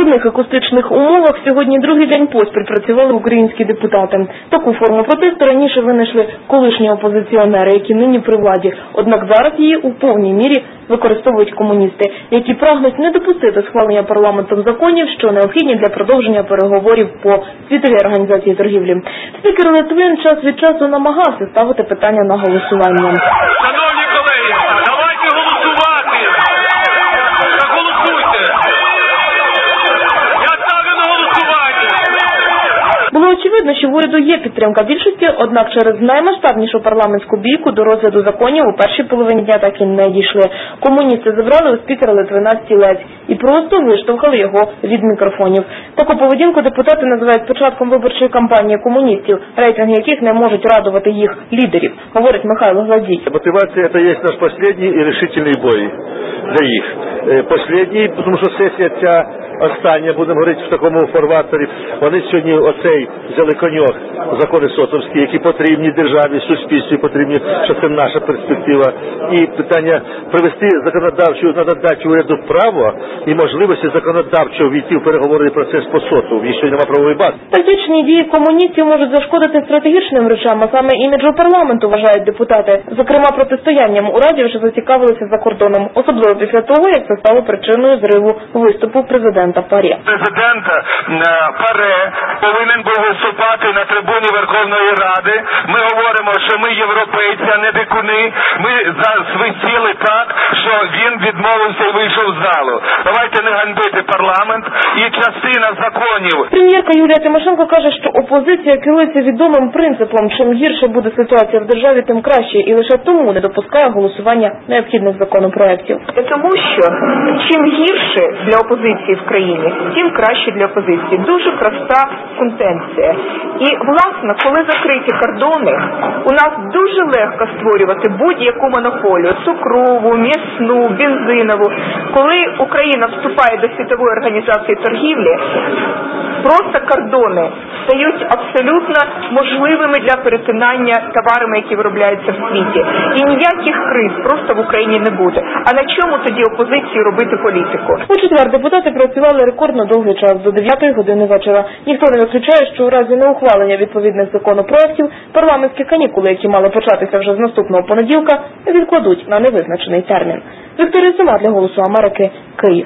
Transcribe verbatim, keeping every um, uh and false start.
складних акустичних умовах сьогодні другий день поспіль працювали українські депутати. Таку форму протесту раніше винайшли колишні опозиціонери, які нині при владі. Однак зараз її у повній мірі використовують комуністи, які прагнуть не допустити схвалення парламентом законів, що необхідні для продовження переговорів по Світовій організації торгівлі. Спікер Литвин час від часу намагався ставити питання на голосування. Шановні колеги, давайте голосувати! Голосуйте! Я ставлю на голосування! Було очевидно, що в уряду є підтримка більшості, однак через наймасштабнішу парламентську бійку до розгляду законів у першій половині дня так і не дійшли. Комуністи забрали у спікера Литвина стілець і просто виштовхали його від мікрофонів. Таку поведінку депутати називають початком виборчої кампанії комуністів, рейтинги яких не можуть радувати їх лідерів, говорить Михайло Гладій. Мотивація – це є наш останній і рішительний бой для їх. Останній, тому що сесія ця остання, будемо говорити в такому фарватері, вони сьогодні оцей взяли коньок, закони Сотовські, які потрібні державі, суспільстві потрібні, що це наша перспектива. І питання привести законодавчу, надати уряду право і можливості законодавчо війти в переговорний процес по Сотову. І ще немає правової бази. Тактичні дії комуністів можуть зашкодити стратегічним речам, а саме іміджу парламенту, вважають депутати. Зокрема, протистоянням у Раді вже зацікавилися за кордоном, особливо після того, як це стало причиною зриву виступу президента ПАРЄ. Президент ПАРЄ повинен був виступати на трибуні Верховної Ради. Ми говоримо, що ми європейці, а не дикуни. Ми засвистіли так, що він відмовився і вийшов з залу. Давайте не ганьбити парламент і частина законів. Прем'єрка Юлія Тимошенко каже, що опозиція керується відомим принципом, чим гірше буде ситуація в державі, тим краще, і лише тому не допускає голосування необхідних законопроєктів. Тому що чим гірше для опозиції в країні, тим краще для опозиції. Дуже проста контенція. І, власне, коли закриті кордони, у нас дуже легко створювати будь-яку монополію – цукрову, м'ясну, бензинову. Коли Україна вступає до Світової організації торгівлі, просто кордони стають абсолютно можливими для перетинання товарами, які виробляються в світі. І ніяких криз просто в Україні не буде. А на чому тоді опозиції робити політику? У четвер депутати працювали рекордно довгий час, до дев'ятої години вечора. Ніхто не виключає, що у разі неухвалення відповідних законопроєктів парламентські канікули, які мали початися вже з наступного понеділка, відкладуть на невизначений термін. Вікторія Зима для «Голосу Америки», Київ.